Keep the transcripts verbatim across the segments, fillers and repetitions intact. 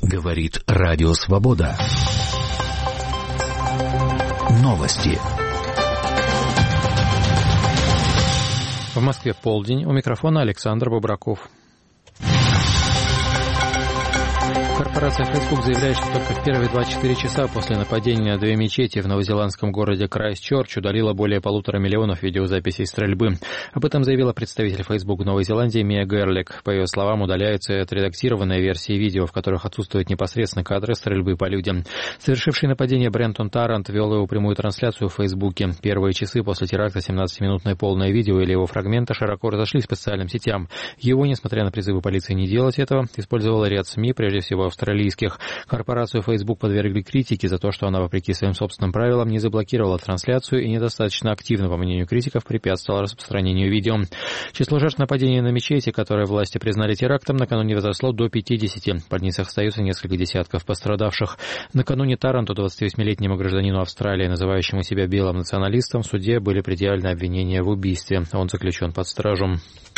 Говорит Радио Свобода. Новости. В Москве полдень. У микрофона Александр Бобраков. Корпорация Facebook заявляет, что только в первые двадцать четыре часа после нападения на две мечети в новозеландском городе Крайстчерч удалила более полутора миллионов видеозаписей стрельбы. Об этом заявила представитель Facebook в Новой Зеландии Мия Гэрлик. По ее словам, удаляются и отредактированные версии видео, в которых отсутствуют непосредственно кадры стрельбы по людям. Совершивший нападение Брентон Тарант вел его прямую трансляцию в Фейсбуке. Первые часы после теракта семнадцатиминутное полное видео или его фрагменты широко разошлись по социальным сетям. Его, несмотря на призывы полиции не делать этого, использовал ряд СМИ, прежде всего австралийских. Корпорацию Facebook подвергли критике за то, что она, вопреки своим собственным правилам, не заблокировала трансляцию и недостаточно активно, по мнению критиков, препятствовала распространению видео. Число жертв нападения на мечети, которые власти признали терактом, накануне возросло до пятидесяти. Под них остаются несколько десятков пострадавших. Накануне Таранту, двадцативосьмилетнему гражданину Австралии, называющему себя белым националистом, в суде были предъявлены обвинения в убийстве. Он заключен под стражу.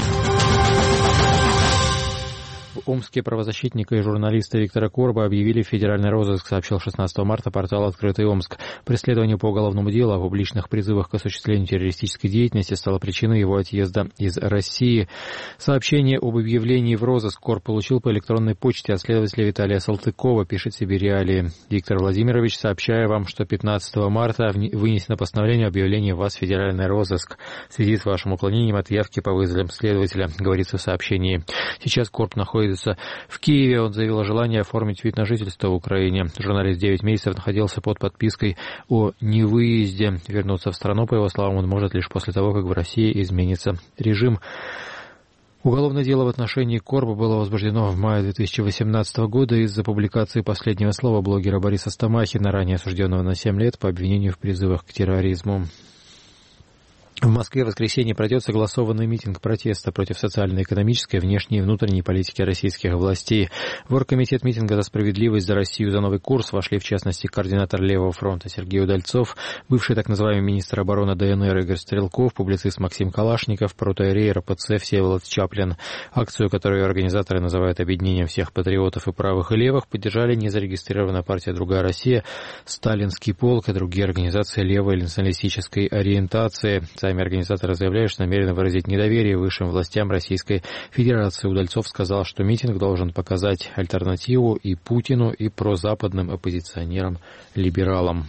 В Омске правозащитника и журналиста Виктора Корба объявили в федеральный розыск, сообщил шестнадцатого марта портал «Открытый Омск». Преследование по уголовному делу о публичных призывах к осуществлению террористической деятельности стало причиной его отъезда из России. Сообщение об объявлении в розыск Корб получил по электронной почте от следователя Виталия Салтыкова, пишет Сибириалии. Виктор Владимирович, сообщаю вам, что пятнадцатого марта вынесено постановление об объявлении вас в федеральный розыск в связи с вашим уклонением от явки по вызовам следователя, говорится в сообщении. Сейчас Корб находится в Киеве. Он заявил о желании оформить вид на жительство в Украине. Журналист девять месяцев находился под подпиской о невыезде. Вернуться в страну, по его словам, он может лишь после того, как в России изменится режим. Уголовное дело в отношении Корба было возбуждено в мае две тысячи восемнадцатого года из-за публикации последнего слова блогера Бориса Стамахина, ранее осужденного на семь лет по обвинению в призывах к терроризму. В Москве в воскресенье пройдет согласованный митинг протеста против социально-экономической, внешней и внутренней политики российских властей. В оргкомитет митинга «За справедливость, за Россию, за новый курс» вошли, в частности, координатор Левого фронта Сергей Удальцов, бывший так называемый министр обороны ДНР Игорь Стрелков, публицист Максим Калашников, протоиерей РПЦ Всеволод Чаплин. Акцию, которую организаторы называют объединением всех патриотов и правых и левых, поддержали незарегистрированная партия «Другая Россия», Сталинский полк и другие организации левой или националистической ориентации. Сами организаторы заявляют, что намерены выразить недоверие высшим властям Российской Федерации. Удальцов сказал, что митинг должен показать альтернативу и Путину, и прозападным оппозиционерам-либералам.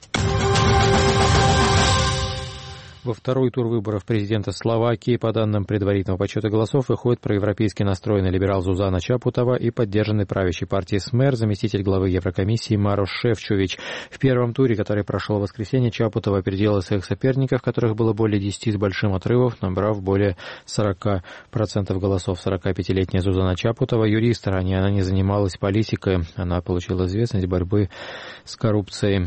Во второй тур выборов президента Словакии, по данным предварительного подсчета голосов, выходит проевропейски настроенный либерал Зузана Чапутова и поддержанный правящей партией СМЕР заместитель главы Еврокомиссии Марош Шефчович. В первом туре, который прошел в воскресенье, Чапутова опередила своих соперников, которых было более десяти с большим отрывом, набрав более сорока процентов голосов. сорокапятилетняя Зузана Чапутова юрист, ранее она не занималась политикой, она получила известность борьбы с коррупцией.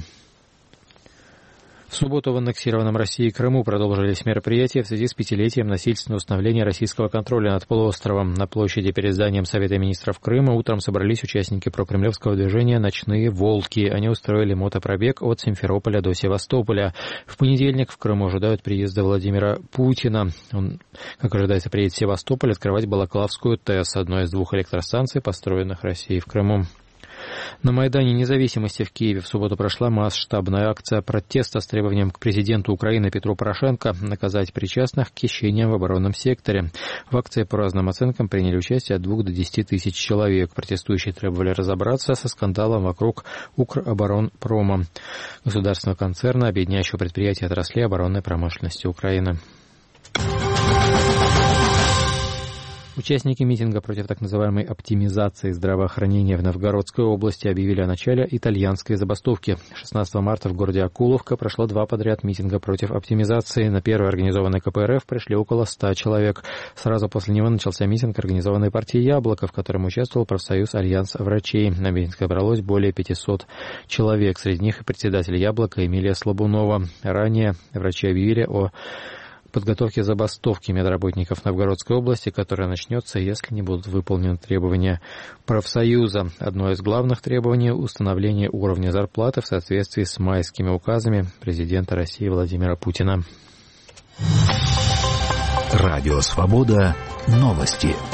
В субботу в аннексированном Россией Крыму продолжились мероприятия в связи с пятилетием насильственного установления российского контроля над полуостровом. На площади перед зданием Совета министров Крыма утром собрались участники прокремлевского движения «Ночные волки». Они устроили мотопробег от Симферополя до Севастополя. В понедельник в Крыму ожидают приезда Владимира Путина. Он, как ожидается, приедет в Севастополь открывать Балаклавскую ТЭС, одной из двух электростанций, построенных Россией в Крыму. На Майдане Независимости в Киеве в субботу прошла масштабная акция протеста с требованием к президенту Украины Петру Порошенко наказать причастных к хищениям в оборонном секторе. В акции по разным оценкам приняли участие от двух до десяти тысяч человек. Протестующие требовали разобраться со скандалом вокруг Укроборонпрома, государственного концерна, объединяющего предприятия отрасли оборонной промышленности Украины. Участники митинга против так называемой оптимизации здравоохранения в Новгородской области объявили о начале итальянской забастовки. шестнадцатого марта в городе Акуловка прошло два подряд митинга против оптимизации. На первый организованный ка пэ эр эф пришли около ста человек. Сразу после него начался митинг организованной партии «Яблоко», в котором участвовал профсоюз «Альянс врачей». На митинг собралось более пятисот человек. Среди них и председатель «Яблока» Эмилия Слабунова. Ранее врачи объявили о подготовке забастовки медработников Новгородской области, которая начнется, если не будут выполнены требования профсоюза. Одно из главных требований – установление уровня зарплаты в соответствии с майскими указами президента России Владимира Путина. Радио «Свобода». Новости.